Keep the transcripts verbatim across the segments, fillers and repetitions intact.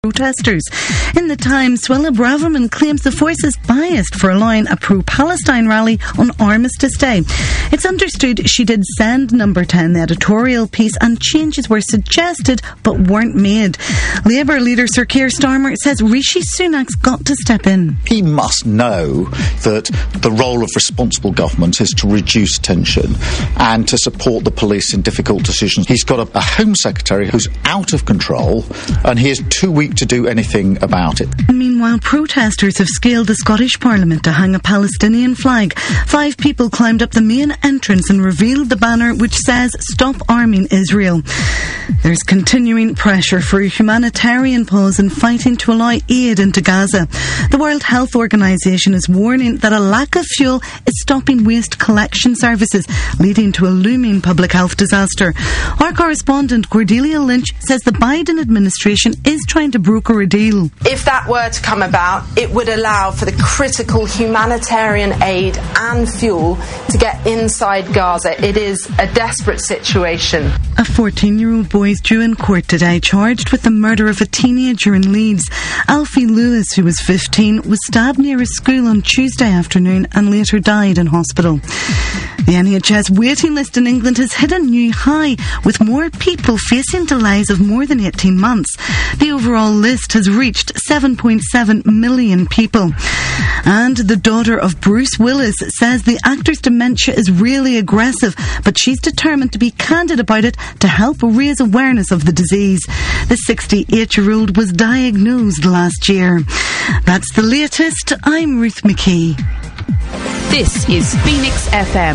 protesters. In the Times, Suella Braverman claims the force is biased for allowing a pro-Palestine rally on Armistice Day. It's understood she did send Number ten the editorial piece and changes were suggested but weren't made. Labour leader Sir Keir Starmer says Rishi Sunak's got to step in. He must know that the role of responsible government is to reduce tension and to support the police in difficult decisions. He's got a, a Home Secretary who's out of control and he is too weak to do anything about it. Meanwhile, protesters have scaled the Scottish Parliament to hang a Palestinian flag. Five people climbed up the main entrance and revealed the banner which says "Stop Arming Israel." There's continuing pressure for a humanitarian pause in fighting to allow aid into Gaza. The World Health Organization is warning that a lack of fuel is stopping waste collection services, leading to a looming public health disaster. Our correspondent Cordelia Lynch says the Biden administration is trying to broker a deal. If that were to come about, it would allow for the critical humanitarian aid and fuel to get inside Gaza. It is a desperate situation. A fourteen-year-old boy is due in court today, charged with the murder of a teenager in Leeds. Alfie Lewis, who was fifteen, was stabbed near a school on Tuesday afternoon and later died in hospital. The N H S waiting list in England has hit a new high, with more people facing delays of more than eighteen months. The overall list has reached seven point seven million people. And the daughter of Bruce Willis says the actor's dementia is really aggressive, but she's determined to be candid about it to help raise awareness of the disease. The sixty-eight-year-old was diagnosed last year. That's the latest. I'm Ruth McKee. This is Phoenix F M.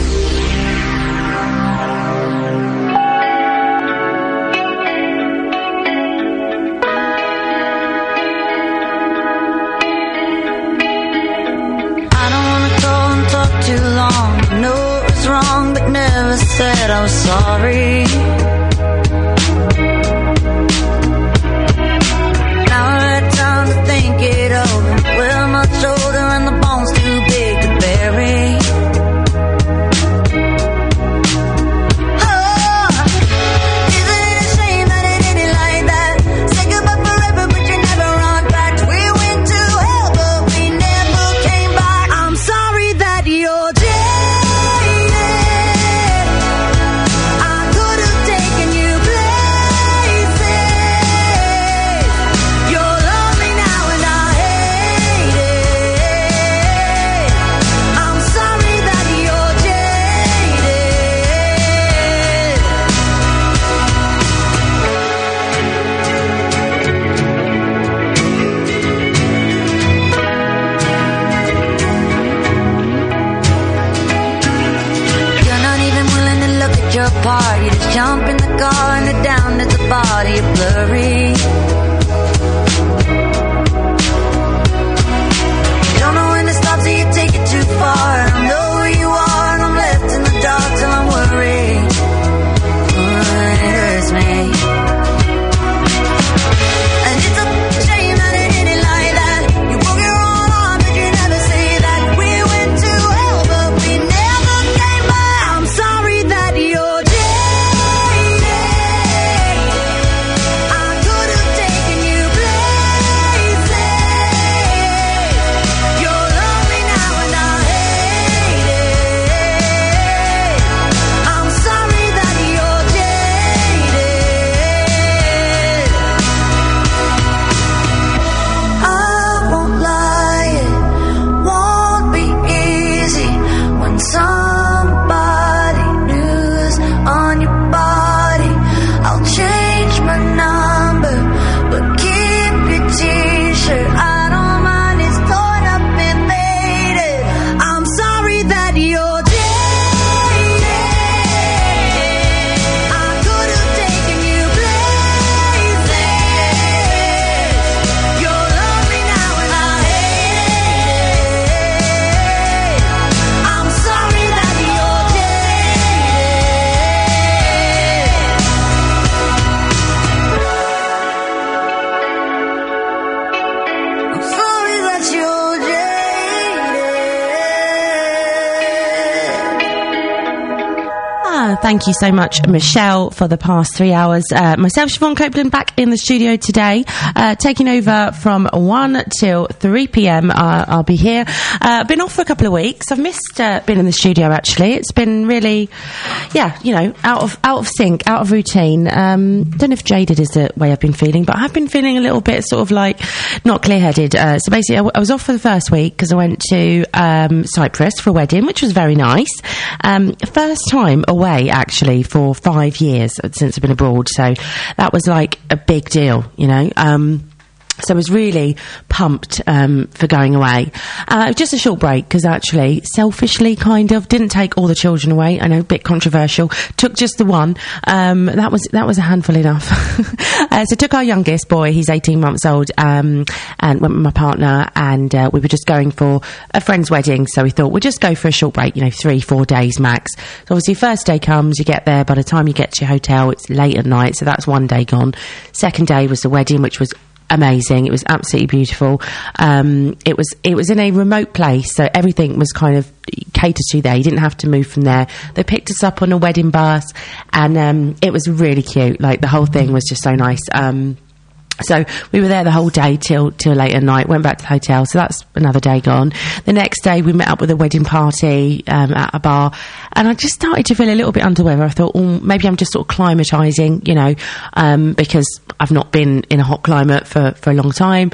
Too long, I know it was wrong, but never said I was sorry. Now I had time to think it over. We're much older and the bone's too big to bury. Take Uh, thank you so much, Michelle, for the past three hours. Uh, myself, Siobhan Copeland, back in the studio today, uh, taking over from one till three p.m. Uh, I'll be here. Uh, I've been off for a couple of weeks. I've missed uh, being in the studio, actually. It's been really, yeah, you know, out of out of sync, out of routine. Um, don't know if jaded is the way I've been feeling, but I've been feeling a little bit sort of like not clear-headed. Uh, so basically, I, w- I was off for the first week because I went to um, Cyprus for a wedding, which was very nice. Um, first time away, actually, for five years since I've been abroad. So that was like a big deal, you know. Um, So I was really pumped um, for going away. Uh, just a short break because actually, selfishly, kind of, didn't take all the children away. I know, a bit controversial. Took just the one. Um, that was that was a handful enough. uh, so took our youngest boy. He's eighteen months old, um, and went with my partner. And uh, we were just going for a friend's wedding. So we thought we'll just go for a short break. You know, three, four days max. So obviously, first day comes, you get there. By the time you get to your hotel, it's late at night. So that's one day gone. Second day was the wedding, which was amazing. It was absolutely beautiful. Um, it was it was in a remote place, so everything was kind of catered to there. You didn't have to move from there. They picked us up on a wedding bus, and um, it was really cute. Like, the whole thing was just so nice. Um, So we were there the whole day till till late at night. Went back to the hotel, so that's another day gone. The next day we met up with a wedding party um, at a bar, and I just started to feel a little bit under the weather. I thought, oh, maybe I'm just sort of climatising, you know, um, because I've not been in a hot climate for for a long time.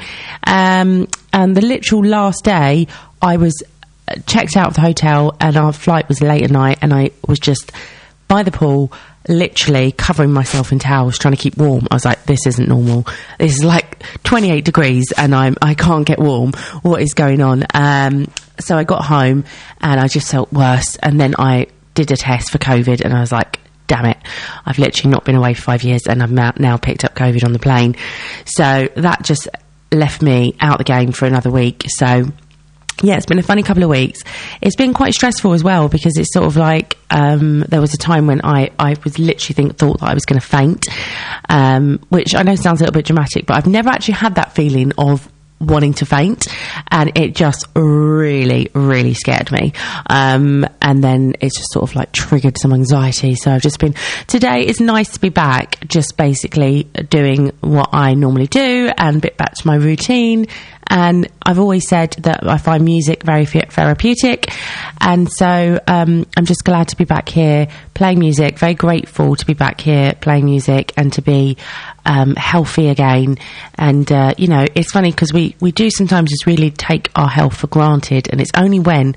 Um, and the literal last day, I was checked out of the hotel, and our flight was late at night, and I was just by the pool, literally covering myself in towels, trying to keep warm. I was like, this isn't normal. This is like twenty-eight degrees and I'm, I can't get warm. What is going on? Um, so I got home and I just felt worse. And then I did a test for COVID and I was like, damn it. I've literally not been away for five years and I've now picked up COVID on the plane. So that just left me out the game for another week. So yeah, it's been a funny couple of weeks. It's been quite stressful as well because it's sort of like um, there was a time when I, I was literally think, thought that I was going to faint, um, which I know sounds a little bit dramatic, but I've never actually had that feeling of wanting to faint, and it just really, really scared me. Um, and then it's just sort of like triggered some anxiety. So I've just been, today it's nice to be back, just basically doing what I normally do and a bit back to my routine. And I've always said that I find music very therapeutic. And so um, I'm just glad to be back here playing music, very grateful to be back here playing music and to be um, healthy again. And, uh, you know, it's funny because we, we do sometimes just really take our health for granted. And it's only when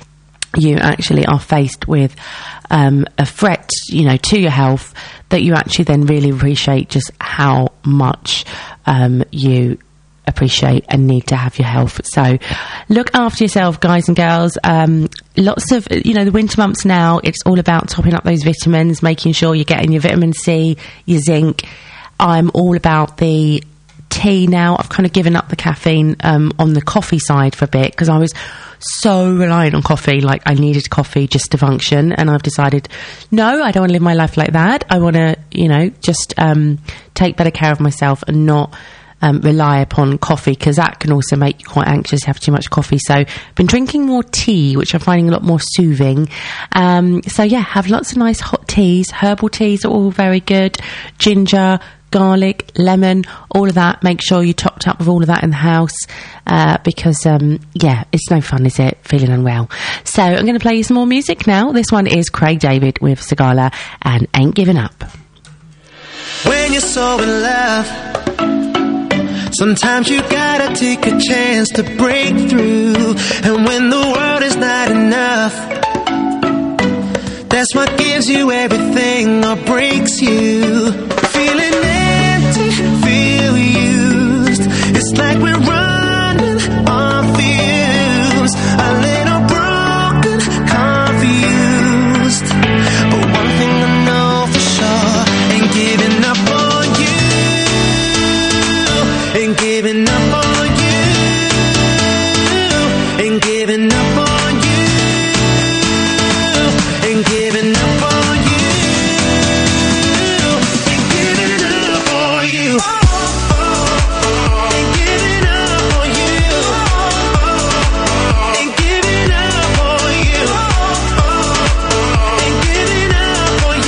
you actually are faced with um, a threat, you know, to your health that you actually then really appreciate just how much um, you appreciate and need to have your health. So look after yourself, guys and girls. Um, lots of, you know, the winter months now, it's all about topping up those vitamins, making sure you're getting your vitamin C, your zinc. I'm all about the tea now. I've kind of given up the caffeine um, on the coffee side for a bit because I was so reliant on coffee. Like, I needed coffee just to function, and I've decided, no, I don't want to live my life like that. I want to, you know, just um, take better care of myself and not Um, rely upon coffee, because that can also make you quite anxious to have too much coffee. So I've been drinking more tea, which I'm finding a lot more soothing. Um, so yeah, have lots of nice hot teas. Herbal teas are all very good. Ginger, garlic, lemon, all of that. Make sure you topped up with all of that in the house, uh, because um, yeah, it's no fun, is it, feeling unwell? So I'm going to play you some more music now. This one is Craig David with Sigala and Ain't Giving Up. When you're so in love, sometimes you gotta take a chance to break through. And when the world is not enough, that's what gives you everything or breaks you. Feeling empty, feel used. It's like we're running on fumes, a little broken, confused. But one thing I know for sure, ain't giving up on you. Ain't giving up on you. Ain't giving up on you. Ain't giving up on you. Ain't giving up on you. Ain't giving up on you. Ain't giving up on you. Ain't giving up on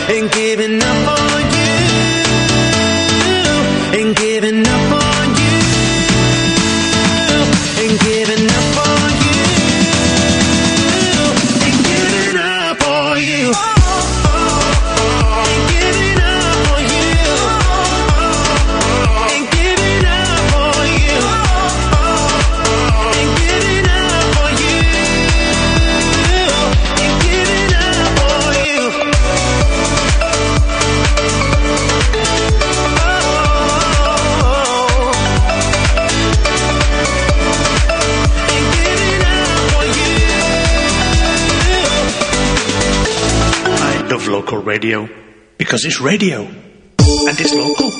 ain't giving up on you, ain't giving up on you, ain't giving up on you, ain't giving up on you. Local radio, because it's radio and it's local.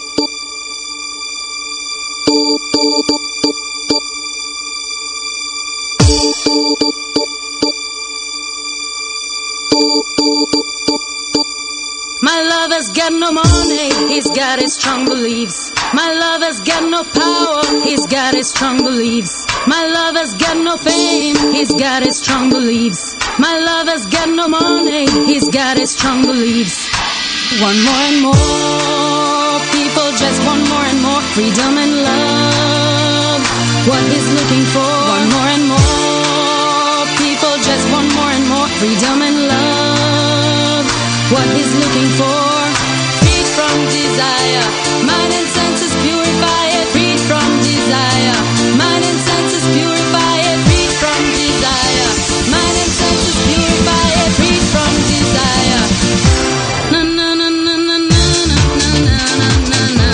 My lover's got no money, he's got his strong beliefs. My lover's got no power, he's got his strong beliefs. My lover's got no fame, he's got his strong beliefs. My lover's got no money, he's got his strong beliefs. One more and more, people just want more and more freedom and love. What he's looking for, one more and more, people just want more and more freedom and love. What he's looking for, freed from desire, mind and senses purify it, freed from desire, mind and senses purify it, freed from desire, mind and senses purify it, freed from desire. Na na na na na na na na na na na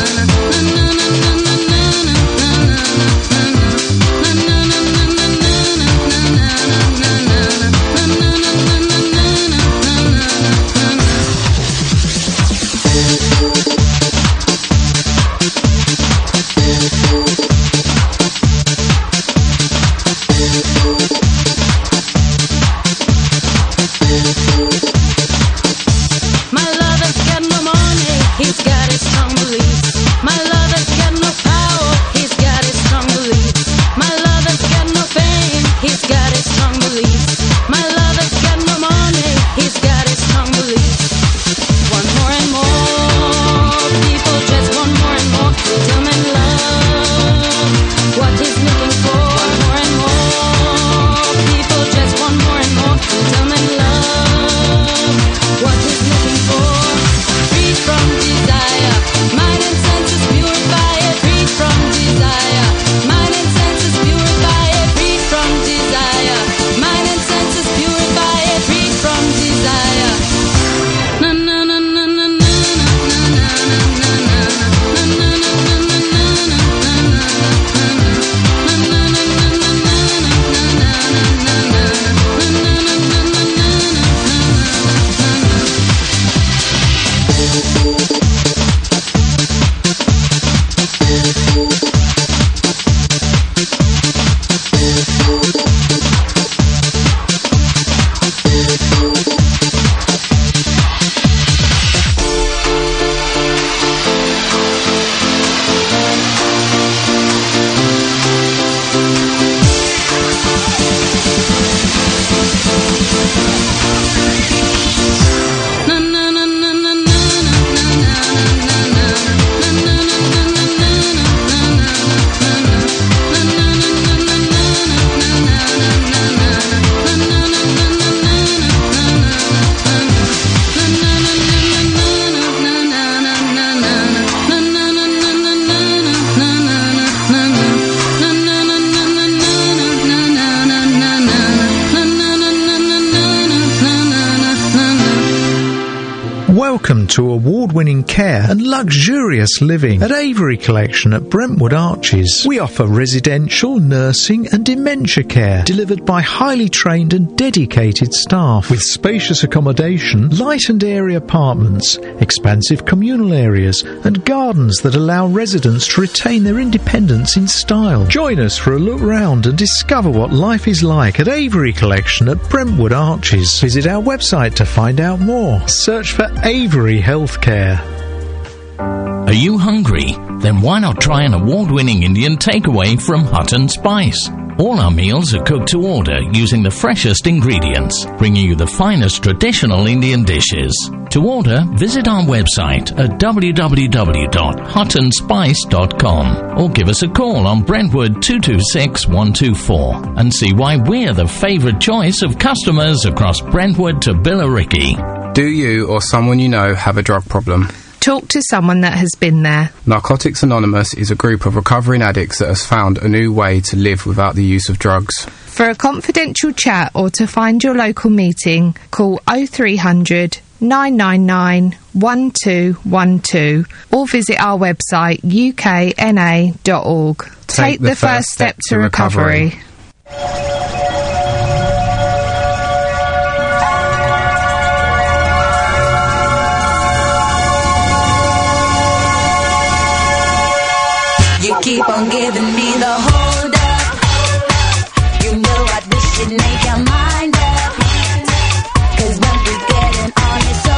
Welcome to award-winning care and luxurious living at Avery Collection at Brentwood Arches. We offer residential, nursing and dementia care delivered by highly trained and dedicated staff with spacious accommodation, light and airy apartments, expansive communal areas and gardens that allow residents to retain their independence in style. Join us for a look round and discover what life is like at Avery Collection at Brentwood Arches. Visit our website to find out more. Search for Avery Healthcare. Are you hungry? Then why not try an award-winning Indian takeaway from Hut and Spice? All our meals are cooked to order using the freshest ingredients, bringing you the finest traditional Indian dishes. To order, visit our website at w w w dot hut and spice dot com or give us a call on Brentwood two two six one two four and see why we're the favourite choice of customers across Brentwood to Billericay. Do you or someone you know have a drug problem? Talk to someone that has been there. Narcotics Anonymous is a group of recovering addicts that has found a new way to live without the use of drugs. For a confidential chat or to find your local meeting, call oh three hundred, nine nine nine, one two one two or visit our website u k n a dot org. Take, Take the, the first step, step to recovery. recovery. You keep on giving me the hold up. You know I wish you'd make your mind up. Cause when we getting on it so,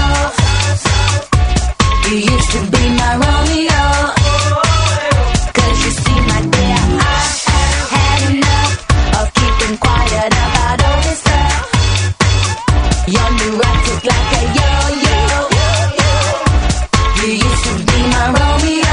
so you used to be my Romeo. Cause you see my dear, I have had enough of keeping quiet about all this stuff. You're neurotic like a yo-yo. You used to be my Romeo.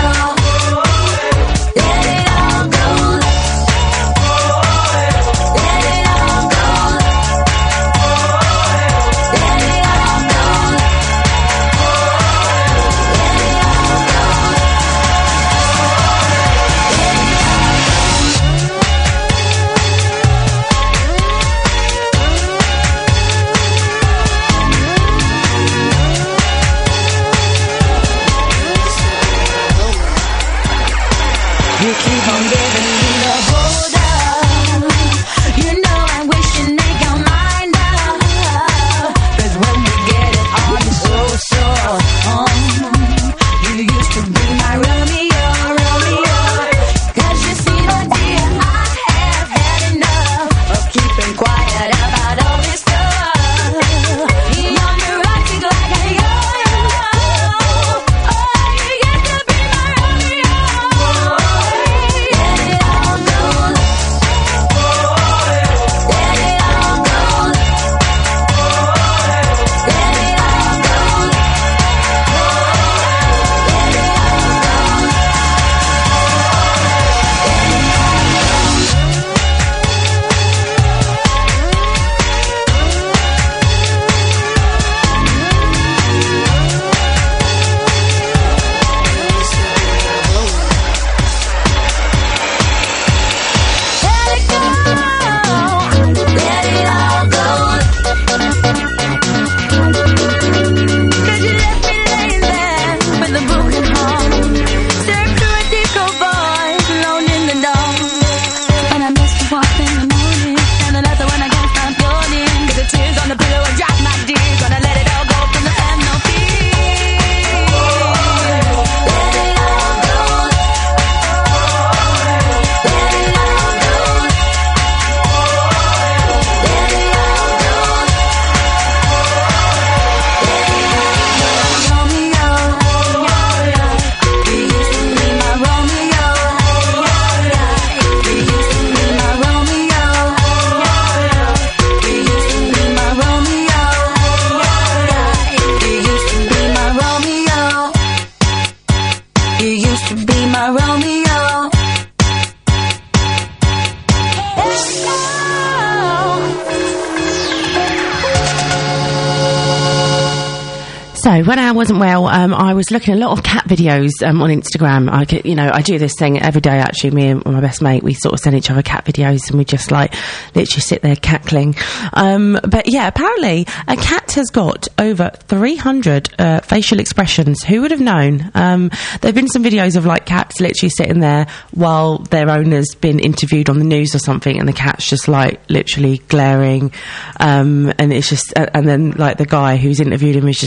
So when I wasn't well, um, I was looking at a lot of cat videos um, on Instagram. I could, you know, I do this thing every day. Actually, me and my best mate, we sort of send each other cat videos, and we just like literally sit there cackling. Um, but yeah, apparently a cat has got over three hundred uh, facial expressions. Who would have known? Um, there've been some videos of like cats literally sitting there while their owner's been interviewed on the news or something, and the cat's just like literally glaring, um, and it's just, uh, and then like the guy who's interviewed him is just like.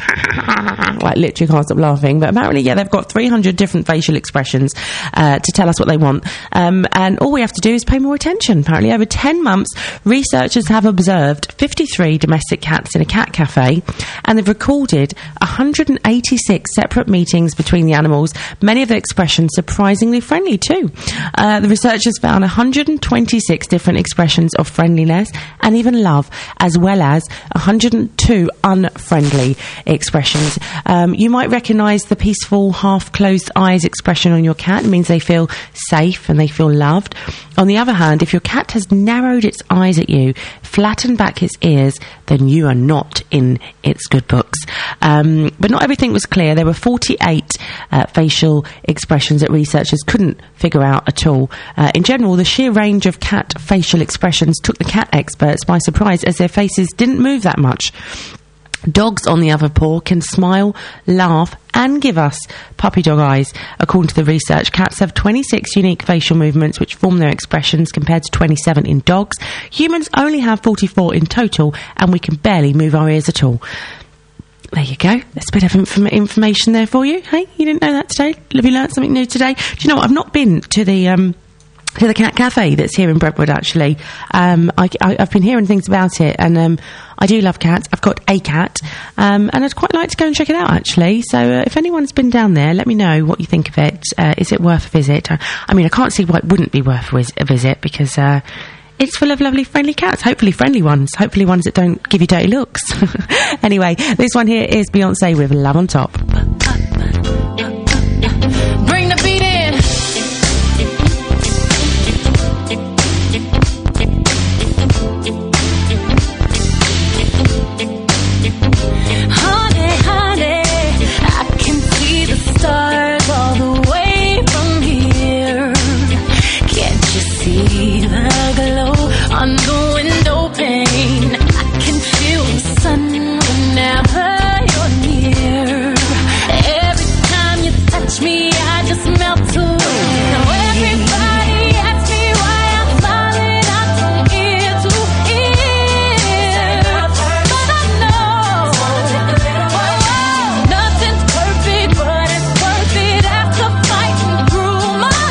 like literally can't stop laughing. But apparently, yeah, they've got three hundred different facial expressions uh, to tell us what they want. Um, and all we have to do is pay more attention. Apparently, over ten months, researchers have observed fifty-three domestic cats in a cat cafe, and they've recorded one hundred eighty-six separate meetings between the animals, many of the expressions surprisingly friendly too. Uh, the researchers found one hundred twenty-six different expressions of friendliness and even love, as well as one hundred two unfriendly expressions. Um, you might recognise the peaceful, half-closed eyes expression on your cat. It means they feel safe and they feel loved. On the other hand, if your cat has narrowed its eyes at you, flattened back its ears, then you are not in its good books. Um, but not everything was clear. There were forty-eight uh, facial expressions that researchers couldn't figure out at all. Uh, in general, the sheer range of cat facial expressions took the cat experts by surprise, as their faces didn't move that much. Dogs, on the other paw, can smile, laugh, and give us puppy dog eyes. According to the research, cats have twenty-six unique facial movements which form their expressions compared to twenty-seven in dogs. Humans only have forty-four in total, and we can barely move our ears at all. There you go. There's a bit of inform- information there for you. Hey, you didn't know that today? Have you learnt something new today? Do you know what? I've not been to the... Um, to the cat cafe that's here in Brentwood, actually. Um, I, I, I've been hearing things about it, and um, I do love cats. I've got a cat, um, and I'd quite like to go and check it out, actually. So uh, if anyone's been down there, let me know what you think of it. Uh, is it worth a visit? Uh, I mean, I can't see why it wouldn't be worth a, vis- a visit, because uh, it's full of lovely, friendly cats. Hopefully friendly ones. Hopefully ones that don't give you dirty looks. Anyway, this one here is Beyonce with Love on Top. Bring the beat in. Stars all the way from here. Can't you see the glow on the window pane? I can feel the sun whenever you're near. Every time you touch me, I just melt away. Now everybody asks me why I'm smiling out from ear to ear, but I know whoa, nothing's perfect, but it's worth it after fighting through my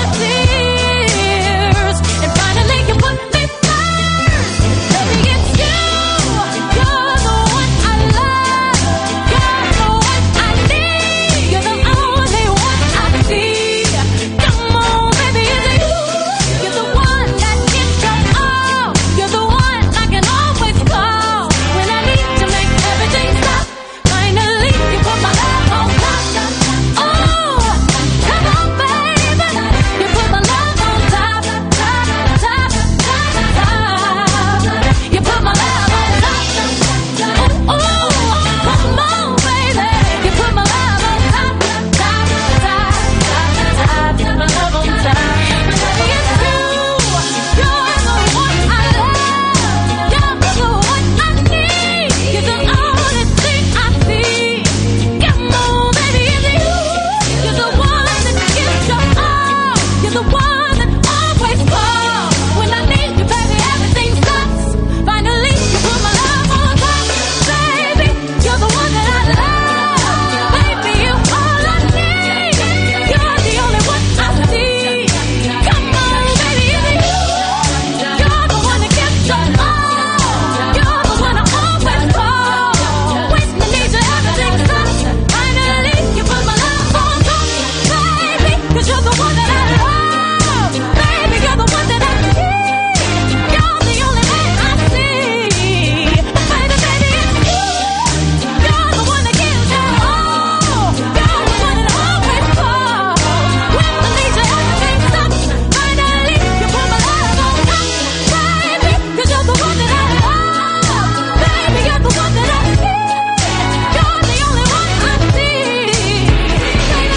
tears. And finally you put me first. Baby, it's you. You're the one I love. You're the one I need. You're the only one I see. Come on, baby, it's you. You're the one that gives your all. You're the one I can always call when I need to make everything stop. Finally you put my love on top. Oh, come on, baby. You put my love on top, top, top, top, top. You put my love on top. Oh, oh, come on, baby. You put my love on top, top, top, top, top. My love on top. Baby, it's you. You're the one I love. You're the one I need. You're the only thing I see. Come on, baby, it's you. You're the one that gives your all. You're the one that always calls when I need you, baby. Everything stops. Finally, you put my love on top, baby. You're the one that I love, baby. You're all I need. You're the only one I see. Come on, baby, it's you. You're the one that gives your all. You're the one I always call when I need you. Everything stops. Finally, you put my love on top, baby. 'Cause you're the one that I love, baby. You're the one that I need. You're the only one I see. Baby, baby, it's you. You're the one that gives your all. You're the one that I always call when I need you. Everything stops. Finally, you put my love on top, baby. 'Cause you're the one that I love, baby. You're the one that I need. You're the only one I see. Baby,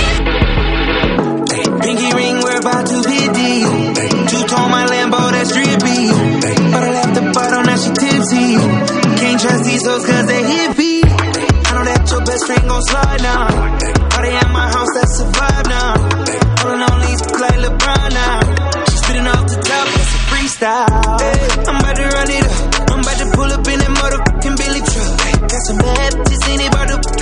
baby, Pinky ring, we're about to be deep. Two-tone my Lambo, that's drippy. But I left the bottom, now she tipsy. Can't trust these hoes cause they hippie. I know that your best friend gon' slide now. Party at my house, that's a vibe now. Holding on these like LeBron now. She's spitting off the top, that's a freestyle. Hey, I'm about to run it up. I'm about to pull up in that motherfucking Billy truck. Got some bad bitches in it, about to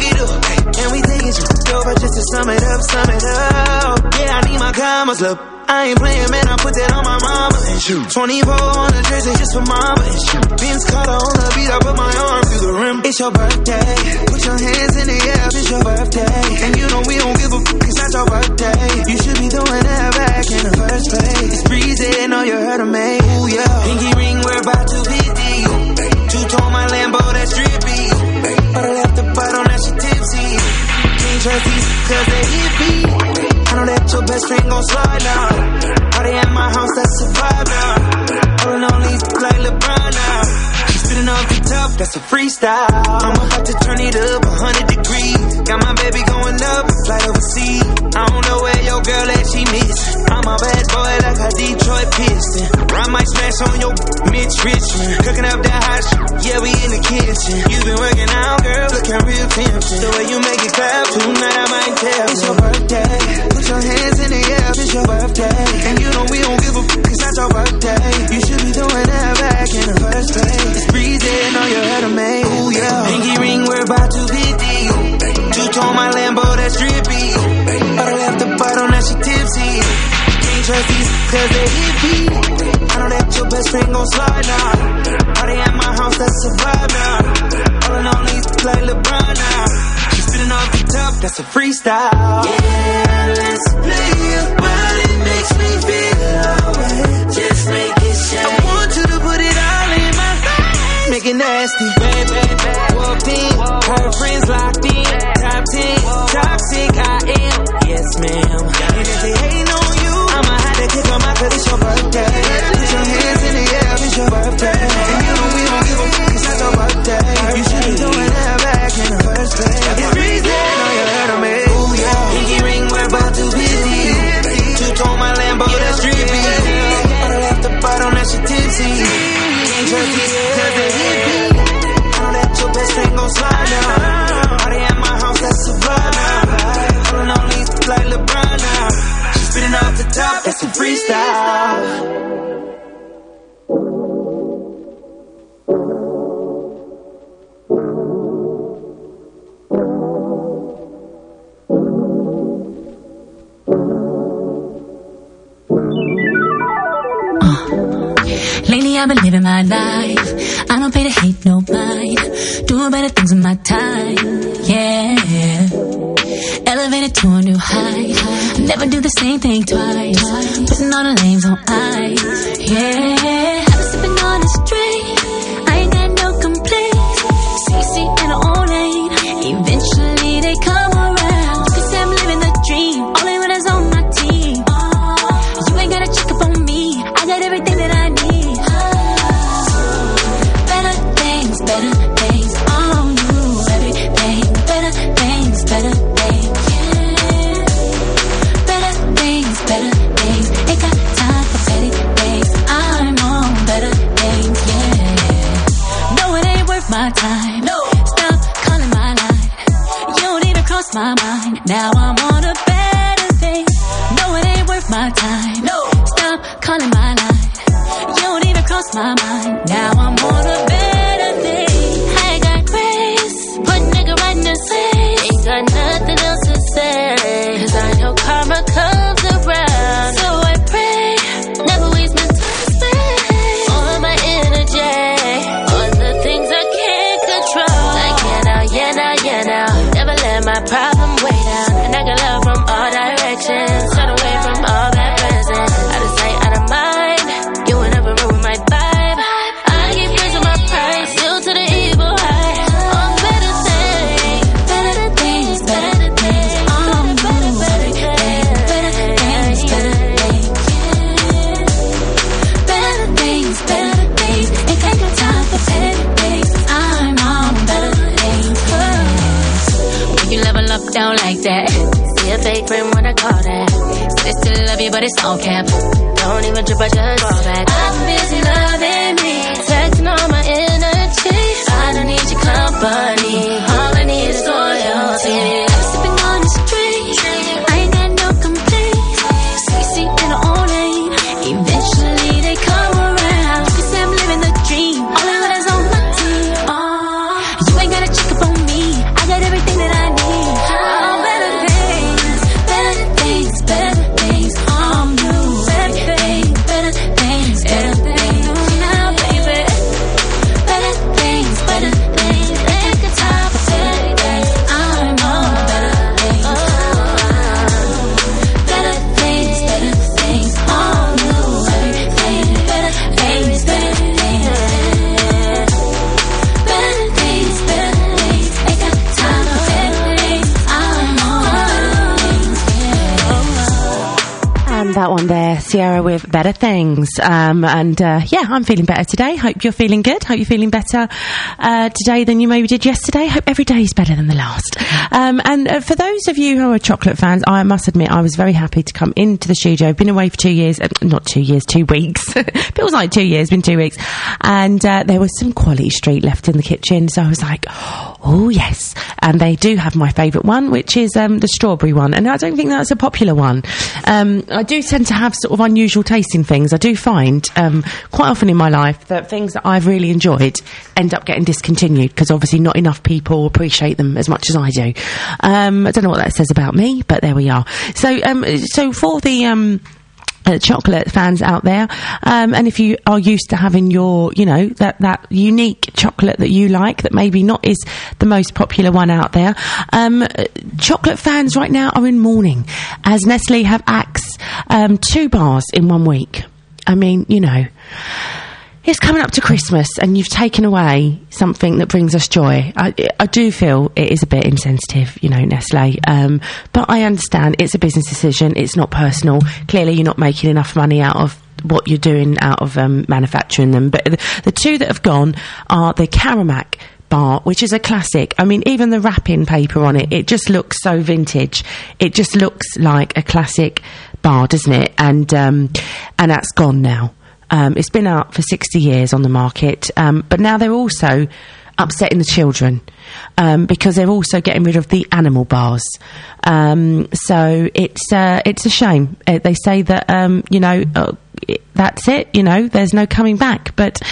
sum it up, sum it up. Yeah, I need my commas, look. I ain't playing, man, I put that on my mama and shoot. twenty-four on the jersey just for mama and shoot. Vince Carter on the beat, I put my arm through the rim. It's your birthday, put your hands in the air, it's your birthday. And you know we don't give a f***, it's not your birthday. You should be doing that back in the first place. It's breezy, know you heard of me, ooh yeah. Pinky ring, we're about to be deep. Two-tone my Lambo, that's drippy. But I left the bottle, now she tipsy. Can't trust these cause they hippie. I know that your best friend gon' slide now. Party at my house, that's a vibe now. All on these like LeBron now. Spitting off the top, that's a freestyle. I'm about to turn it up a hundred degrees. Got my baby going up, flight overseas. I don't know where your girl at, she miss. I'm a bad boy like a Detroit Piston. I might smash on your Mitch Richmond. Cooking up that hot shit, yeah, we in the kitchen. You been working out, girl, looking real tempting. The way you make it clap, tonight I might tell. It's your birthday, put your hands in the air, it's your birthday. And you know we don't give a f***, it's not your birthday. You should be doing that back in the first place. It's breezy, know you heard of me, ooh yeah. Pinky ring, we're about to be deep. Two-tone my Lambo, that's drippy. But I left the bottle, now she tipsy. Can't trust these cause they hippie. I know that your best friend gon' slide now. Party at my house, that's a vibe now. All in all these like LeBron now. She's spitting off the top, that's a freestyle. Yeah, let's play it, but it makes me feel alright. Just make it shake. I want you to put it all in my face. Make it nasty. Bad, bad, bad. Walked in, her friends locked in. Top ten, toxic I am. Yes, ma'am. And if they hating on you, I'ma have to kick them out cause it's your birthday. Put your hands in the air, it's your birthday. And you know we don't give a f***, it's not your birthday. You should be doing that back in the first place. It's reason, know you heard of me. Ooh yeah. Pinky ring, we're about to be deep. Two-tone my Lambo, that's drippy. But I left the bottle, now she tipsy. Can't trust these cause they hippie. I know that your best friend gon' slide now. Party at my house, that's a vibe now. All in all these like LeBron now. She's spitting off the top, that's a freestyle. Lately I've been living my life. I don't pay to hate nobody. Doing better things with my time. Yeah. Elevated to a new height. Never do the same thing twice. Putting all the names on ice. Yeah. I've been sipping on the street. I ain't got no complaints. C C in her own lane. Eventually they come around. You can say I'm living the dream. All the winners on my team. You ain't gotta check up on me. I got everything that I need. Better things on you, everything. Better things, better things, yeah. Better things, better things. Ain't got time for petty things. I'm on better things, yeah. No, it ain't worth my time. No, stop calling my line. You don't even cross my mind. Now I'm on a better thing. No, it ain't worth my time. No, stop calling my line. You don't even cross my mind. Now I'm on a better thing. Ain't got nothing else to say, cause I know karma comes around. So I pray, never waste my time spent on my energy, on the things I can't control. Like yeah now, yeah now, yeah now. Never let my problem weigh down. And I got love from all directions. Turn away from all that present. Out of sight, out of mind. You will never ruin my vibe. I keep raising my price, still to the evil eye. On better things, better things, better things. On better, better things, better things, better things. Better things, better things. Ain't got time for petty things. I'm on better things. When you level up down like that, see a fake friend when I call that. Say they still love you, but it's all cap. Don't even trip, I just fall back. I'm busy loving me, taking all my energy. I don't need your company. All I need is loyalty. I'm sipping on the street. I ain't got no complaints. C C in her own lane. Eventually they come around. You can say I'm living the dream. All the others on my team. Oh, you ain't gotta check up on me. I got everything that I need. I'm better things. that one there, Sierra with Better Things. Um, and uh, yeah, I'm feeling better today. Hope you're feeling good. Hope you're feeling better uh, today than you maybe did yesterday. Hope every day is better than the last. Um, and uh, for those of you who are chocolate fans, I must admit I was very happy to come into the studio. I've been away for two years, uh, not two years, two weeks. Feels like two years, been two weeks. And uh, there was some Quality Street left in the kitchen, so I was like, oh yes. And they do have my favourite one, which is um, the strawberry one. And I don't think that's a popular one. Um, I do tend to have sort of unusual taste in things. I do find um, quite often in my life that things that I've really enjoyed end up getting discontinued because obviously not enough people appreciate them as much as I do. Um, I don't know what that says about me, but there we are. So, um, so for the um, uh, chocolate fans out there, um, and if you are used to having your, you know, that that unique chocolate that you like, that maybe not is the most popular one out there, um, chocolate fans right now are in mourning as Nestle have axed um, two bars in one week. I mean, you know, it's coming up to Christmas and you've taken away something that brings us joy. I, I do feel it is a bit insensitive, you know, Nestle. Um, but I understand it's a business decision. It's not personal. Clearly you're not making enough money out of what you're doing out of um, manufacturing them. But the, the two that have gone are the Caramac bar, which is a classic. I mean, even the wrapping paper on it, it just looks so vintage. It just looks like a classic bar, doesn't it? And, um, and that's gone now. Um, it's been out for sixty years on the market, um, but now they're also upsetting the children um, because they're also getting rid of the animal bars. Um, so it's uh, it's a shame. Uh, they say that um, you know uh, it, that's it. You know, there's no coming back. But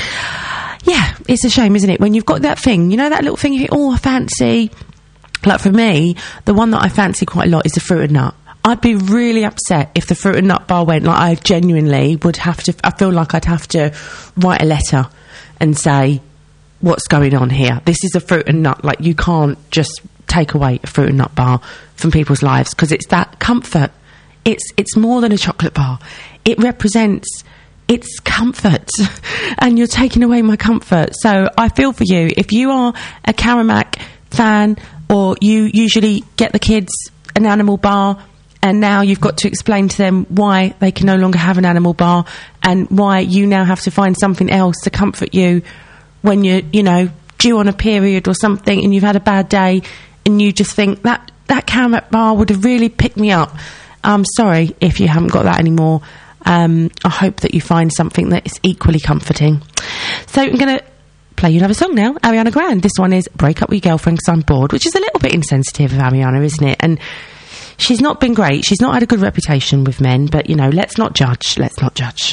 yeah, it's a shame, isn't it? When you've got that thing, you know, that little thing. You think, oh, I fancy. Like for me, the one that I fancy quite a lot is the fruit and nut. I'd be really upset if the fruit and nut bar went. Like, I genuinely would have to, I feel like I'd have to write a letter and say, what's going on here? This is a fruit and nut. Like, you can't just take away a fruit and nut bar from people's lives because it's that comfort. It's, it's more than a chocolate bar. It represents, it's comfort. And you're taking away my comfort. So I feel for you. If you are a Caramac fan or you usually get the kids an animal bar, and now you've got to explain to them why they can no longer have an animal bar and why you now have to find something else to comfort you when you're, you know, due on a period or something and you've had a bad day and you just think that, that Caramac bar would have really picked me up. I'm sorry if you haven't got that anymore. Um, I hope that you find something that is equally comforting. So I'm going to play you another song now, Ariana Grande. This one is Break Up With Your Girlfriend 'Cause I'm Bored, which is a little bit insensitive of Ariana, isn't it? And she's not been great. She's not had a good reputation with men, but, you know, let's not judge. Let's not judge.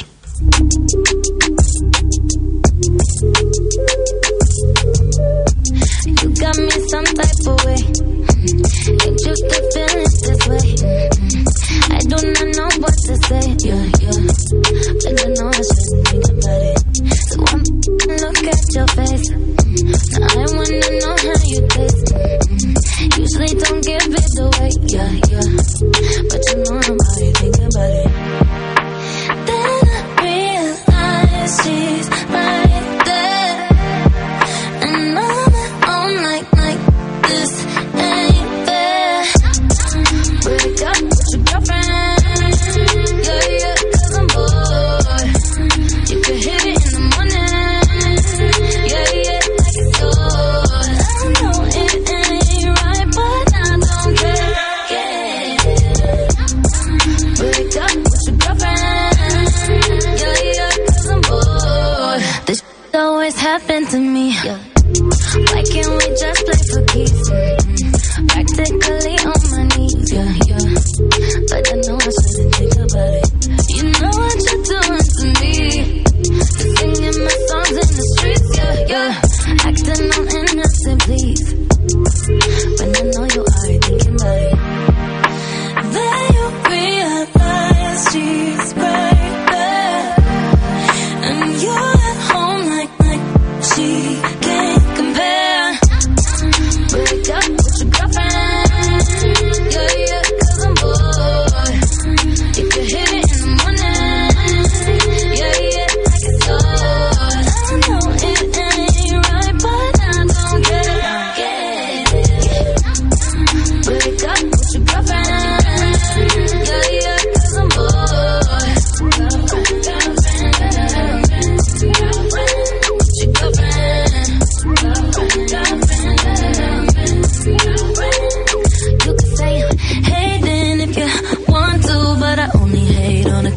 You got me some type of way. Ain't used to feeling this way. I do not know what to say. Yeah, yeah. But I know I shouldn't think about it. So I'm look at your face. Now I wanna know how you taste. Usually don't give it away. Yeah, yeah. But you know I'm already thinking about it. Then I realize she's right there. And I'm at home like, like this ain't fair. Break up with your girlfriend. Yeah, yeah, 'cause I'm bored. You can hit it in the morning. Yeah, yeah, like it's yours. I know it ain't right, but I don't care. Yeah. Break up with your girlfriend. Yeah, yeah, 'cause I'm bored. This shit always happened to me. Yeah. Why can't we just play for keeps? Mm-hmm. Practically on my knees, yeah, yeah. But I know I shouldn't think about it. You know what you're doing to me. Just singing my songs in the streets, yeah, yeah. Acting all innocent, please. When I know you are thinking about it. Then you realize she's right there. And you're at home like, like she can't compare. Break up with your girlfriend. Yeah, yeah, 'cause I'm bored. You can hit it in the morning. Yeah, yeah, like it's yours. I know it ain't right, but I don't care. Yeah.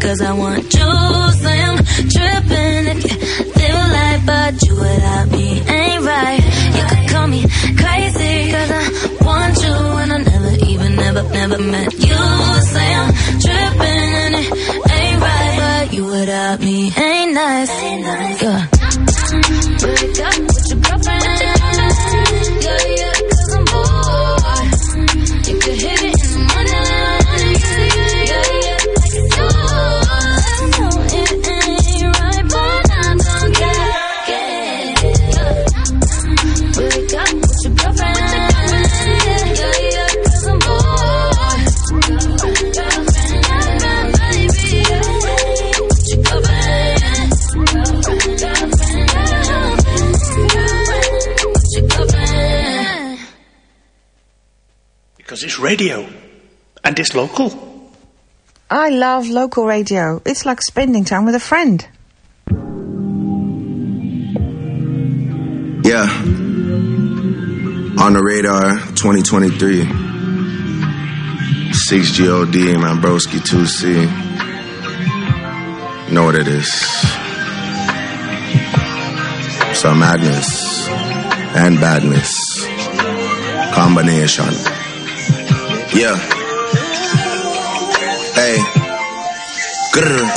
cause I want you. Say I'm tripping if you feel like, but you without me ain't right. You could call me crazy cause I want you and I never even, never, never met you. Say I'm tripping and it ain't right, but you without me ain't nice. Yeah. Break up with your girlfriend. Yeah, yeah, cause I'm bored. You could hit it in the morning. Yeah, yeah, like it's yours. No, it ain't right, but I don't care. Yeah. Break up with your girlfriend. Yeah, yeah, cause I'm bored. Girlfriend, girlfriend, baby. With your girlfriend. Girlfriend, girlfriend. Because it's radio. And it's local. I love local radio. It's like spending time with a friend. Yeah. On the radar, twenty twenty-three. six G O D, Mambroski two C. You know what it is. Some madness and badness. Combination. Yeah. Hey. Grr.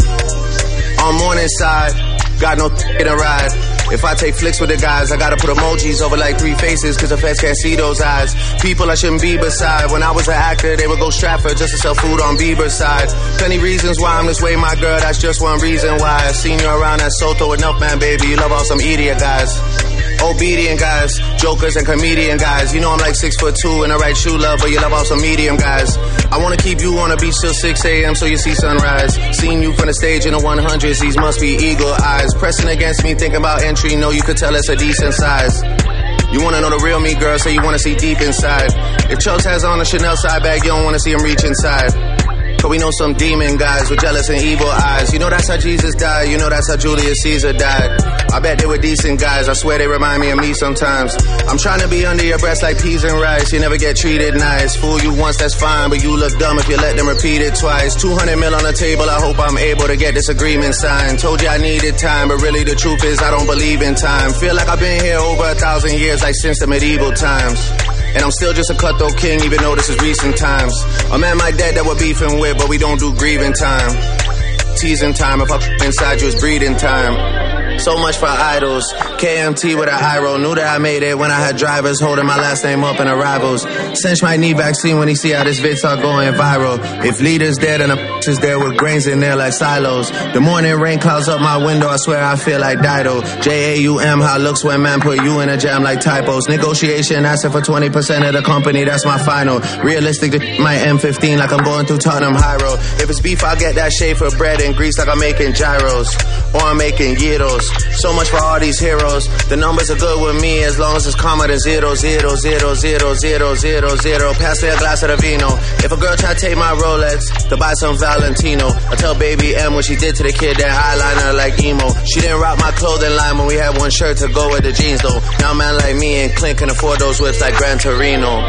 On morning side, got no in a ride. If I take flicks with the guys, I gotta put emojis over like three faces, cause the feds can't see those eyes. People I shouldn't be beside. When I was an actor, they would go Stratford just to sell food on Bieber's side. Plenty reasons why I'm this way, my girl, that's just one reason why. I seen you around at Soto enough, man, baby. You love all some idiot guys. Obedient guys, jokers and comedian guys. You know I'm like six foot two in the right shoe, love, but you love all some medium guys. I wanna keep you on the beach till six a.m. so you see sunrise. Seen you from the stage in the one hundreds, these must be eagle eyes. Pressing against me, thinking about entry, know you could tell it's a decent size. You wanna know the real me, girl, so you wanna see deep inside. If Chubbs has on a Chanel side bag, you don't wanna see him reach inside. Cause we know some demon guys with jealous and evil eyes. You know that's how Jesus died, you know that's how Julius Caesar died. I bet they were decent guys, I swear they remind me of me sometimes. I'm trying to be under your breast like peas and rice. You never get treated nice. Fool you once, that's fine, but you look dumb if you let them repeat it twice. two hundred mil on the table, I hope I'm able to get this agreement signed. Told you I needed time, but really the truth is I don't believe in time. Feel like I've been here over a thousand years, like since the medieval times. And I'm still just a cutthroat king, even though this is recent times. A man my dad that we're beefing with, but we don't do grieving time. Teasing time, if I f- inside you, it's breeding time. So much for idols. K M T with an eye roll. Knew that I made it when I had drivers holding my last name up in arrivals. Cinch might need vaccine when he see how this vid start going viral. If leaders dead and the f- is there with grains in there like silos. The morning rain clouds up my window, I swear I feel like Dido. J A U M, how it looks when man put you in a jam like typos. Negotiation asking for twenty percent of the company, that's my final. Realistic, the my M fifteen like I'm going through Tottenham High Road. If it's beef, I'll get that shade for bread and grease like I'm making gyros. Or I'm making gyros. So much for all these heroes. The numbers are good with me as long as it's calmer than zero, zero, zero, zero, zero, zero, zero. Pass me a glass of the vino. If a girl try to take my Rolex to buy some Valentino, I tell baby M what she did to the kid, that eyeliner like emo. She didn't rock my clothing line when we had one shirt to go with the jeans though. Now a man like me and Clint can afford those whips like Gran Torino.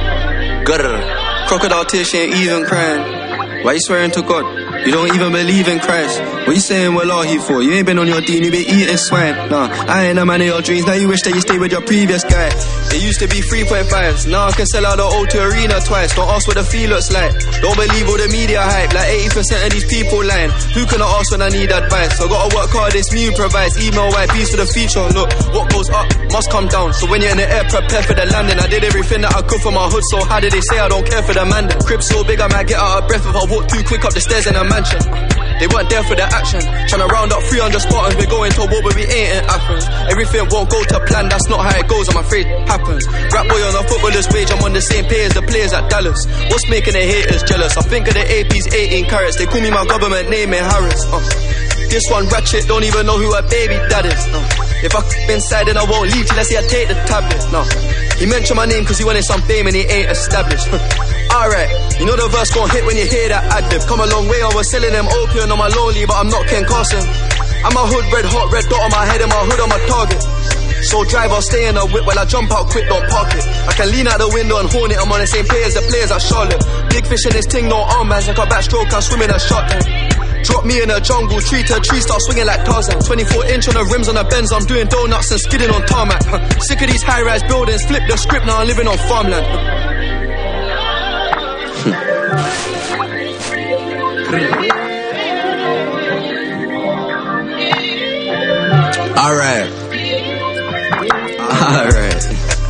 Grr. Crocodile tears, she ain't even crying. Why you swearing to God? You don't even believe in Christ. What you saying, well, are he for? You ain't been on your dean, you been eating swine. Nah, I ain't a man of your dreams. Now you wish that you stayed with your previous guy. They used to be three point fives. Now I can sell out the O two Arena twice. Don't ask what the fee looks like. Don't believe all the media hype. Like eighty percent of these people lying. Who can I ask when I need advice? I gotta work hard, this new provides. Email white piece for the feature. Look, what goes up must come down. So when you're in the air, prepare for the landing. I did everything that I could for my hood. So how did they say I don't care for the man? Crib so big I might get out of breath if I walk too quick up the stairs in a mansion. They weren't there for the action. Tryna round up three hundred Spartans. We're going to war but we ain't in Athens. Everything won't go to plan, that's not how it goes, I'm afraid it happens. Rap boy on a footballer's wage, I'm on the same pay as the players at Dallas. What's making the haters jealous? I think of the A P's eighteen carats. They call me my government name in Harris. uh. This one ratchet, don't even know who her baby dad is. uh. If I f*** inside then I won't leave till I see I take the tablet. No. He mentioned my name cause he wanted some fame and he ain't established. Alright, you know the verse gon' hit when you hear that ad-lib. Come a long way, I was selling them opium on my lonely, but I'm not Ken Carson. I'm a hood red, hot red dot on my head and my hood on my target. So drive or stay in the whip while I jump out quick, don't park it. I can lean out the window and horn it, I'm on the same pay as the players at Charlotte. Big fish in this ting, no armbands, like a backstroke, I'm swimming a shot then. Drop me in a jungle, tree to tree, start swinging like Tarzan. twenty-four inch on the rims on the Benz, I'm doing donuts and skidding on tarmac. Huh. Sick of these high-rise buildings, flip the script, now I'm living on farmland. Alright. Alright.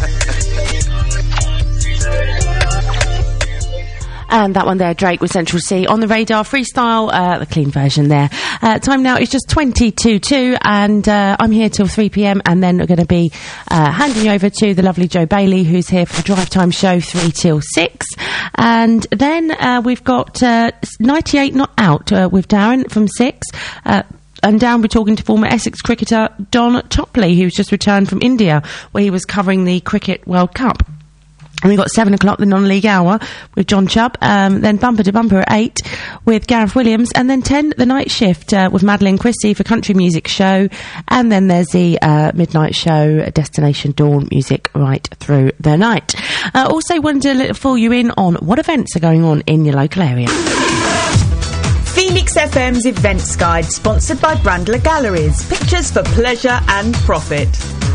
And that one there, Drake with Central C on the radar freestyle, uh, the clean version there. Uh, time now is just twenty to two, and uh, I'm here till three p m, and then we're going to be uh, handing you over to the lovely Joe Bailey, who's here for the Drive Time show three till six. And then uh, we've got uh, ninety-eight Not Out uh, with Darren from six. Uh, And down we're talking to former Essex cricketer Don Topley, who's just returned from India, where he was covering the Cricket World Cup. And we've got seven o'clock, the non-league hour, with John Chubb. Um, then Bumper to Bumper at eight with Gareth Williams. And then ten, the night shift uh, with Madeline Christie for Country Music Show. And then there's the uh, midnight show, Destination Dawn, music right through the night. Uh, also wanted to fill you in on what events are going on in your local area. Phoenix F M's Events Guide, sponsored by Brandler Galleries. Pictures for pleasure and profit.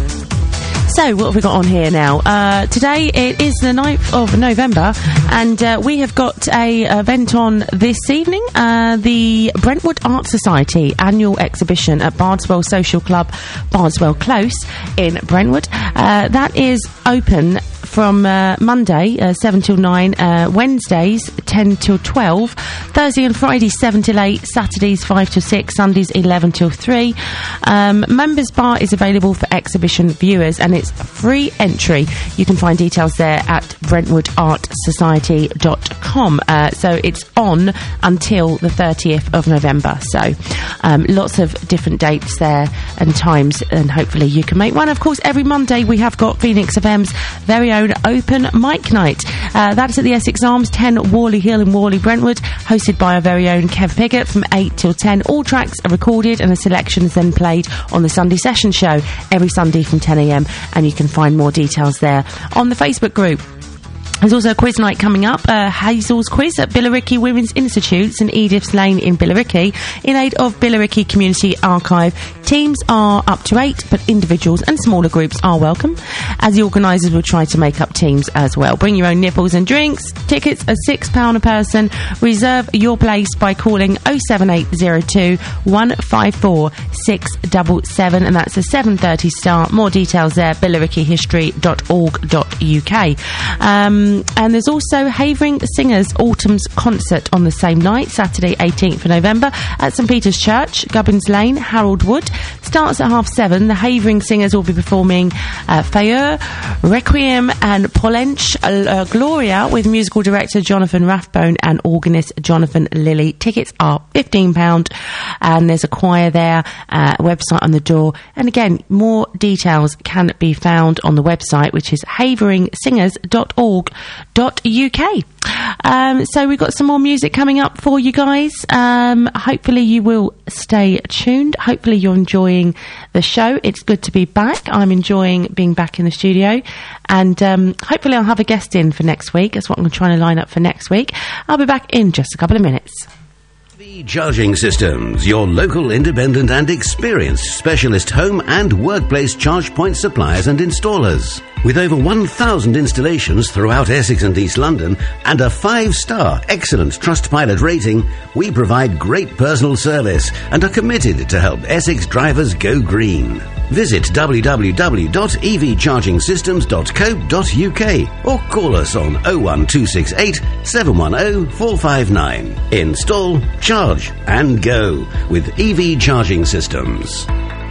So, what have we got on here now? Uh, today it is the ninth of November, and uh, we have got a event on this evening, uh, the Brentwood Art Society annual exhibition at Bardswell Social Club, Bardswell Close in Brentwood. Uh, that is open from uh, Monday, uh, seven till nine, uh, Wednesdays, ten till twelve, Thursday and Friday, seven till eight, Saturdays, five till six, Sundays, eleven till three. Um, members bar is available for exhibition viewers, and it's free entry. You can find details there at brentwood art society dot com. Uh, so it's on until the thirtieth of November. So um, lots of different dates there and times, and hopefully you can make one. Of course, every Monday we have got Phoenix F M's very own open mic night. Uh, that's at the Essex Arms, ten Worley Hill in Worley, Brentwood, hosted by our very own Kev Piggott from eight till ten. All tracks are recorded and a selection is then played on the Sunday Session show every Sunday from ten a m, and you can find more details there on the Facebook group. There's also a quiz night coming up, uh, Hazel's Quiz at Billericay Women's Institute in Edith's Lane in Billericay, in aid of Billericay Community Archive. Teams are up to eight, but individuals and smaller groups are welcome, as the organisers will try to make up teams as well. Bring your own nipples and drinks. Tickets are six pounds a person. Reserve your place by calling oh seven eight oh two, one five four, six seven seven, and that's a seven thirty start. More details there, billericay history dot org dot U K. Um... And there's also Havering Singers Autumn's concert on the same night, Saturday eighteenth of November at St Peter's Church, Gubbins Lane, Harold Wood. Starts at half seven. The Havering Singers will be performing uh, Fayeur, Requiem and Polench uh, Gloria with musical director Jonathan Rathbone and organist Jonathan Lilly. Tickets are fifteen pounds, and there's a choir there, uh, website on the door. And again, more details can be found on the website, which is havering singers dot org dot U K. Um, so we've got some more music coming up for you guys. Um, hopefully you will stay tuned. Hopefully you're enjoying the show. It's good to be back. I'm enjoying being back in the studio, and um, hopefully I'll have a guest in for next week. That's what I'm trying to line up for next week. I'll be back in just a couple of minutes. E V Charging Systems, your local independent and experienced specialist home and workplace charge point suppliers and installers. With over one thousand installations throughout Essex and East London and a five-star excellent Trustpilot rating, we provide great personal service and are committed to help Essex drivers go green. Visit w w w dot e v charging systems dot co dot u k or call us on oh one two six eight, seven one oh, four five nine. Install, charge and go with E V Charging Systems.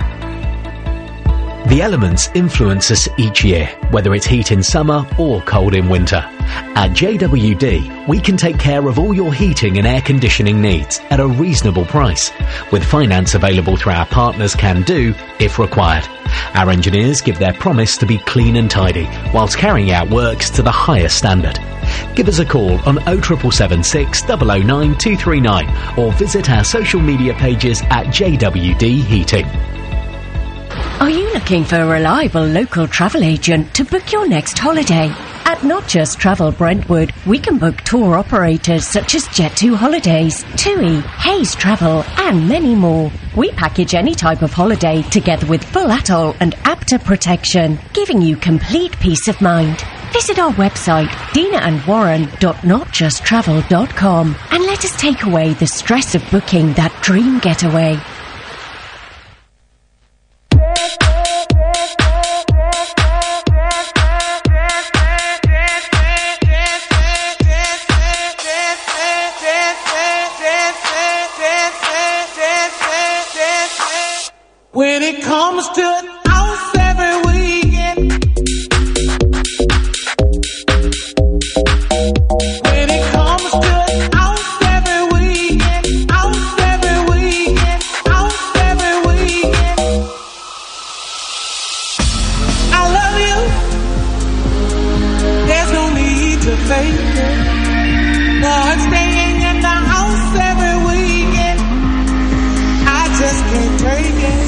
The elements influence us each year, whether it's heat in summer or cold in winter. At J W D, we can take care of all your heating and air conditioning needs at a reasonable price, with finance available through our partners Can Do if required. Our engineers give their promise to be clean and tidy, whilst carrying out works to the highest standard. Give us a call on oh seven seven six, oh oh nine, two three nine or visit our social media pages at J W D Heating. Are you looking for a reliable local travel agent to book your next holiday? At Not Just Travel Brentwood, we can book tour operators such as Jet two Holidays, TUI, Hayes Travel, and many more. We package any type of holiday together with full atoll and APTA protection, giving you complete peace of mind. Visit our website, dina and warren dot not just travel dot com, and let us take away the stress of booking that dream getaway. When it comes to house every weekend, when it comes to house every weekend, house every weekend, house every weekend, I love you. There's no need to fake it. But staying in the house every weekend, I just can't take it.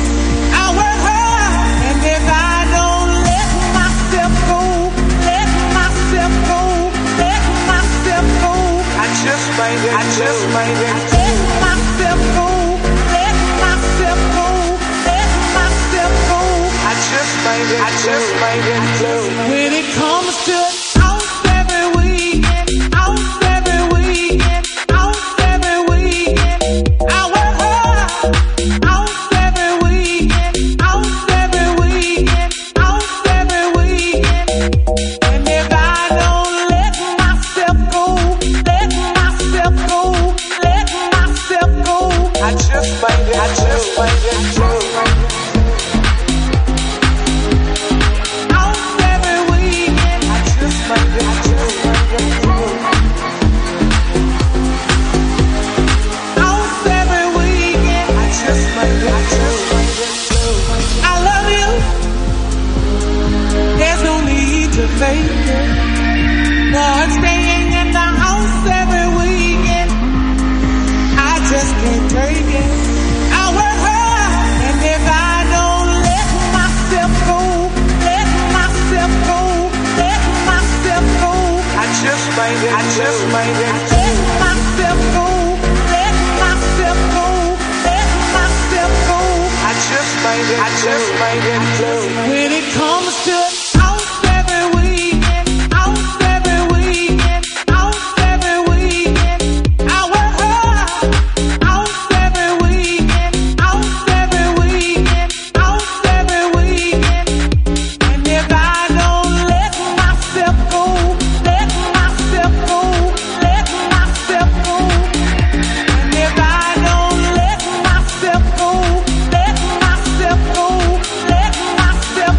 I just made it. Let myself go. Let myself go. Let myself go. I just made it. I just made it. When it comes to house every weekend, house every weekend, house every weekend, I work hard. House every weekend, house every weekend, house every weekend. And if I don't let myself go, let myself go, let myself go, I just made it, I just made it true. House every weekend, I just made it, I just made it true. House every weekend, I just made it, I just made it true. I love you. There's no need to fake it. But staying in the house every weekend, I just can't take it. I work hard, and if I don't let myself go, let myself go, let myself go, I just made it, I just made it. Let myself go, let myself go, let myself go, I just made it, I just made it. When it comes to house every weekend, house every weekend, house every weekend, I work hard. House every weekend, house every weekend, house every weekend. And if I don't let myself go, let myself go, let myself go. And if I don't let myself go, let myself go, let myself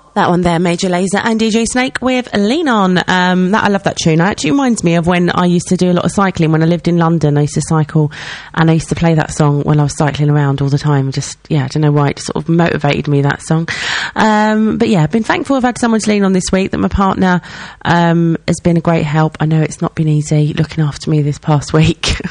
That one there, Major Lazer and D J Snake with Lean On. Um, that I love that tune. It actually reminds me of when I used to do a lot of cycling. When I lived in London, I used to cycle, and I used to play that song when I was cycling around all the time. Just, yeah, I don't know why, it sort of motivated me, that song. Um, but yeah, I've been thankful I've had someone to lean on this week, that my partner um, has been a great help. I know it's not been easy looking after me this past week.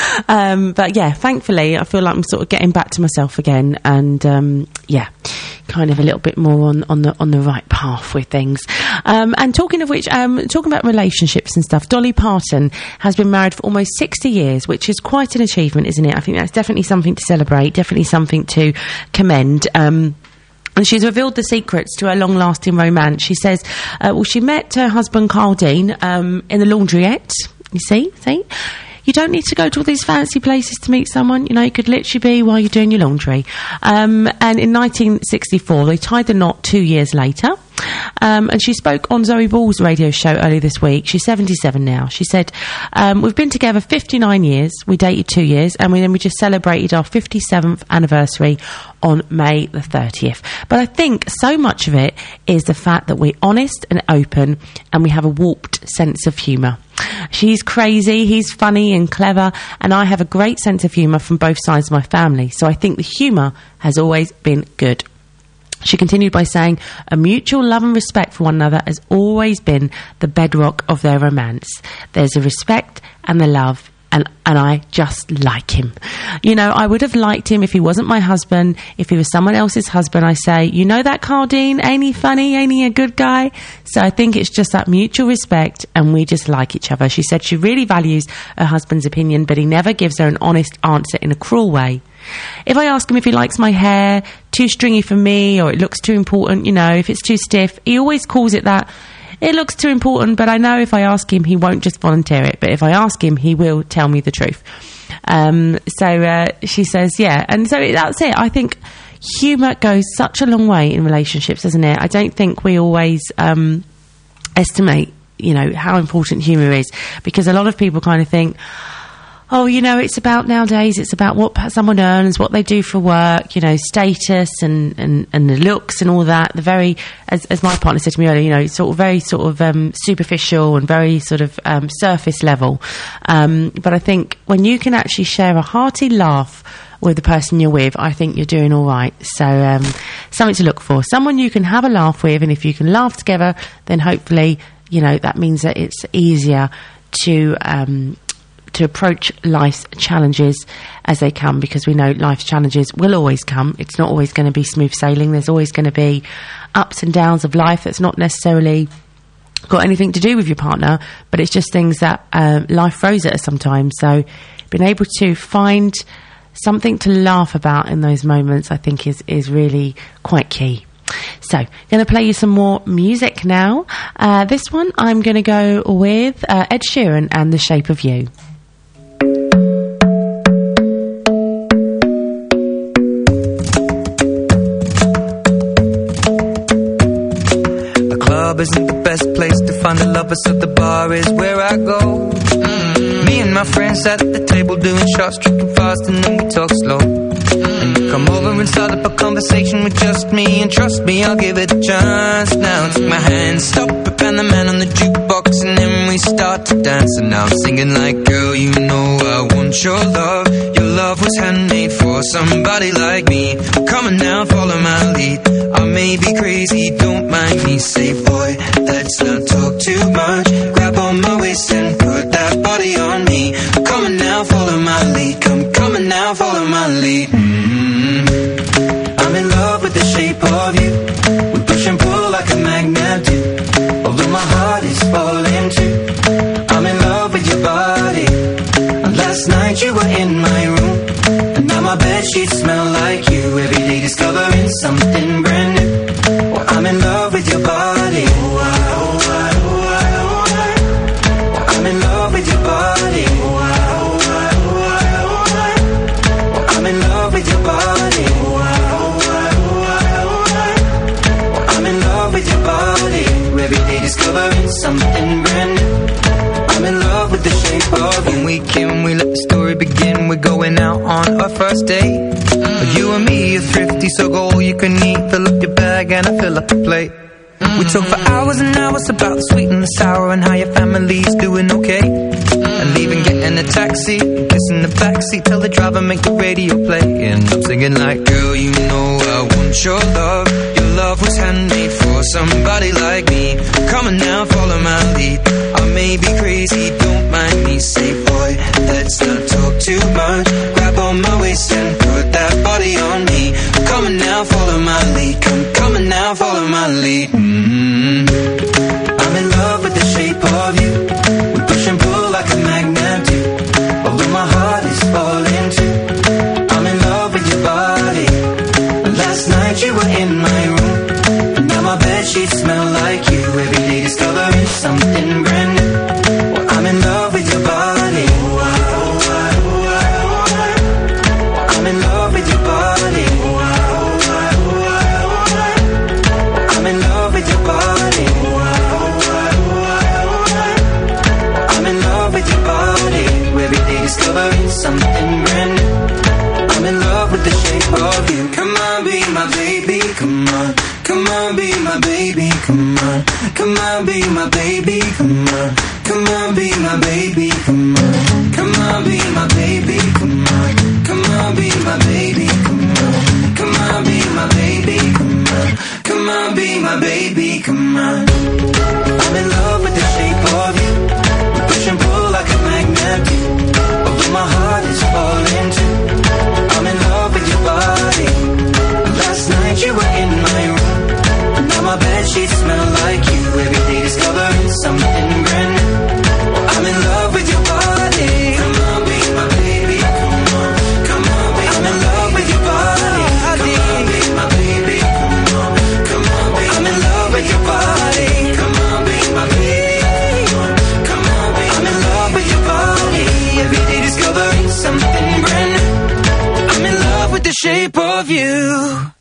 um, but yeah, thankfully, I feel like I'm sort of getting back to myself again, and um, yeah, kind of a little bit more on, on the on the right path with things. Um, and talking of which, um, talking about relationships and stuff, Dolly Parton has been married for almost sixty years, which is quite an achievement, isn't it? I think that's definitely something to celebrate, definitely something to commend. Um, And she's revealed the secrets to her long-lasting romance. She says, uh, well, she met her husband, Carl Dean, um, in the laundrette. You see? See? You don't need to go to all these fancy places to meet someone. You know, it could literally be while you're doing your laundry. Um, and in nineteen sixty-four, they tied the knot two years later. Um, and she spoke on Zoe Ball's radio show earlier this week. She's seventy-seven now. She said, um, we've been together fifty-nine years. We dated two years. And we, then we just celebrated our fifty-seventh anniversary on May the thirtieth. But I think so much of it is the fact that we're honest and open, and we have a warped sense of humour. She's crazy, he's funny and clever, and I have a great sense of humour from both sides of my family. So I think the humour has always been good. She continued by saying, a mutual love and respect for one another has always been the bedrock of their romance. There's a respect and the love, and, and I just like him. You know, I would have liked him if he wasn't my husband, if he was someone else's husband. I say, you know that Carl Dean, ain't he funny, ain't he a good guy? So I think it's just that mutual respect, and we just like each other. She said she really values her husband's opinion, but he never gives her an honest answer in a cruel way. If I ask him if he likes my hair too stringy for me, or it looks too important, you know, if it's too stiff, he always calls it that. It looks too important, but I know if I ask him, he won't just volunteer it. But if I ask him, he will tell me the truth. Um, so uh, she says, yeah. And so that's it. I think humour goes such a long way in relationships, doesn't it? I don't think we always um, estimate, you know, how important humour is. Because a lot of people kind of think, oh, you know, it's about nowadays, it's about what someone earns, what they do for work, you know, status and, and, and the looks and all that. The very, as, as my partner said to me earlier, you know, sort of very sort of um, superficial and very sort of um, surface level. Um, but I think when you can actually share a hearty laugh with the person you're with, I think you're doing all right. So um, something to look for. Someone you can have a laugh with, and if you can laugh together, then hopefully, you know, that means that it's easier to... Um, to approach life's challenges as they come, because we know life's challenges will always come. It's not always going to be smooth sailing. There's always going to be ups and downs of life that's not necessarily got anything to do with your partner, but it's just things that um, life throws at us sometimes. So being able to find something to laugh about in those moments, I think is, is really quite key. So, going to play you some more music now. Uh, this one I'm going to go with uh, Ed Sheeran and The Shape of You. Isn't the best place to find the lovers, so the bar is where I go. Mm-hmm. Me and my friends at the table doing shots, tripping fast, and then we talk slow. Mm-hmm. And you come over and start up a conversation with just me, and trust me, I'll give it a chance. Now take my hand, stop it, and the man on the jukebox, and then we start to dance. And now I'm singing like, girl, you know I want your love. Your love was handmade for somebody like me. Come on now, follow my lead. I may be crazy, don't mind me. Say, boy, let's not talk too much. Grab on my waist and put that body on me. Come on now, follow my lead. Come, come on now, follow my lead. Mm-hmm. I'm in love with the shape of you. We push and pull like a magnet do. Although my heart is falling too. I'm in love with your body. Last night you were in my room, and now my bedsheets smell like you. Every day discovering something brand new. Well, I'm in love with your body. Oh, I, oh, I, oh, I, oh, I. Well, I'm in love with your body. Oh, I, oh, I, oh, I, oh, I. Well, I'm in love with your body. Oh, I, oh, I, oh, I, oh, I. Well, I'm in love with your body. Every day discovering something brand new. I'm in love with the shape of you. When we came, we let the story begin. We're going out on our first date. Mm. You and me are thrifty, so go all you can eat. Fill up your bag and I fill up the plate. We talk for hours and hours about the sweet and the sour and how your family's doing okay. And even getting a taxi, kissing the backseat, tell the driver make the radio play. And I'm singing like, girl, you know I want your love. Your love was handmade for somebody like me. Come on now, follow my lead. I may be crazy, don't mind me. Say, boy, let's not talk too much. Grab on my waist and put that body on me. Come on now, follow my lead. Come, come on now, follow my lead. Mm-hmm. I'm in love with the shape of you. We push and pull like a magnet do. Although my heart is falling too. I'm in love with your body. Last night you were in my room, and now my bedsheets smell like you. Every day discovering something brand new. Well, I'm in love with your body. I'm in love with your body. I'm in love with your body. I'm in love with your body. Every day discovering something brand new. I'm in love with the shape of you. Come on, be my baby, come on. Come on, be my baby, come on. Come on, be my baby, come on. Come on, be my baby, come on. Come on, be my baby, come on. Come on, be my baby, come on. Come on, be my baby, come on. Come on, be my baby, come on. I'm in love with the shape of you. We push and pull like a magnet do. Although my heart is falling too. I'm in love with your body. Last night you were in my room, and now my bedsheets smell like you. Every day discovering something brand new. Well, I'm in love with your body. Come on, be my baby. Come on, come on, be I'm in love with your body. Come on, be my baby. Come on, come on, be I'm in love with your body. Come on, be my baby. Come on, be I'm in love with your body. Every day discovering something brand new. I'm in love with the shape of you.